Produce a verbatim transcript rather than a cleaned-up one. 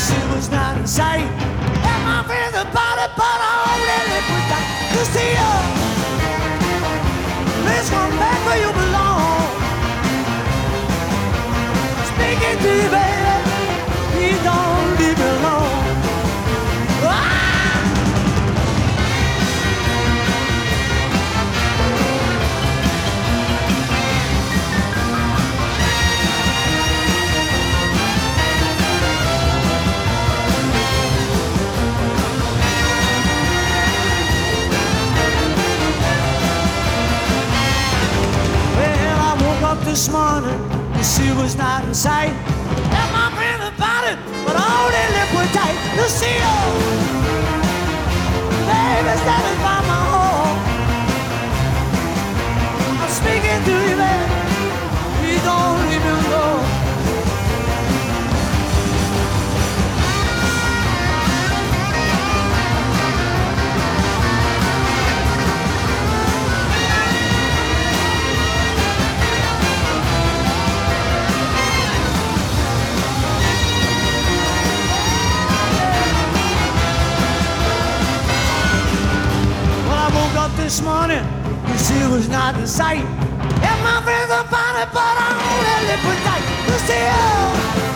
She was not in sight. And my friends about it, but I only live with that. Lucia, please come back where you belong. Speaking to you, baby, please don't leave me alone. Ah! This morning, she was not in sight. Tell my friend about it, but only lip was tight. Lucille, baby, standing by my home. I'm speaking to you, baby. Please don't leave me alone. This morning, she was not in sight. And my friends about it, but I only live with night. Lucille.